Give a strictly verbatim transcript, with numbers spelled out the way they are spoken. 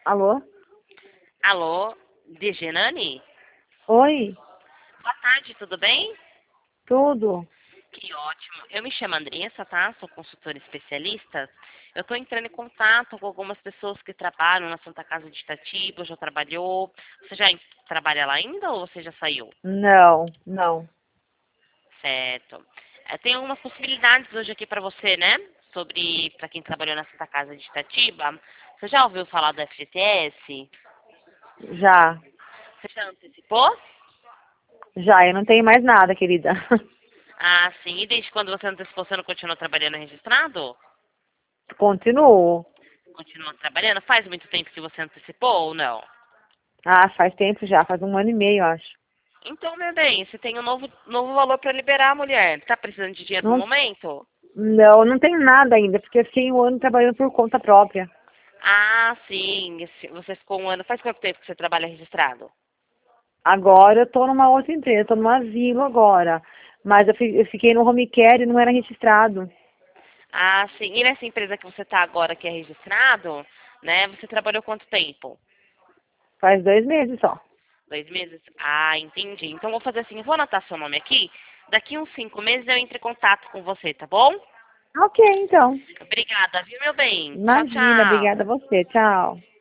Alô? Alô, Dejanani? Oi? Boa tarde, tudo bem? Tudo? Que ótimo. Eu me chamo Andressa, tá? Sou consultora especialista. Eu estou entrando em contato com algumas pessoas que trabalham na Santa Casa de Itatiba, já trabalhou. Você já em- trabalha lá ainda ou você já saiu? Não, não. Certo. Eh, Tem algumas possibilidades hoje aqui para você, né? Sobre, para quem trabalhou na Santa Casa de Itatiba. Você já ouviu falar do F G T S? Já, Você já antecipou? já. Eu não tenho mais nada, querida. Ah, sim. E desde quando você antecipou, você não continua trabalhando registrado? Continuo. Continua trabalhando? Faz muito tempo que você antecipou ou não? Ah, faz tempo já, faz um ano e meio, acho. Então, meu bem, você tem um novo, novo valor para liberar, mulher. Tá precisando de dinheiro no Não, momento? não, não tenho nada ainda, porque eu fiquei um ano trabalhando por conta própria. Ah, sim. Esse- Você ficou um ano. Faz quanto tempo que você trabalha registrado? Agora eu tô numa outra empresa, tô numa asilo agora. Mas eu, fi- eu fiquei no home care e não era registrado. Ah, sim. E nessa empresa que você tá agora, que é registrado, né? Você trabalhou quanto tempo? Faz dois meses só. Dois meses? Ah, entendi. Então, vou fazer assim. Eu vou anotar seu nome aqui. Daqui uns cinco meses eu entro em contato com você, tá bom? Ok, então. Obrigada, viu, meu bem? Tchau, Imagina, tchau. obrigada a você. Tchau.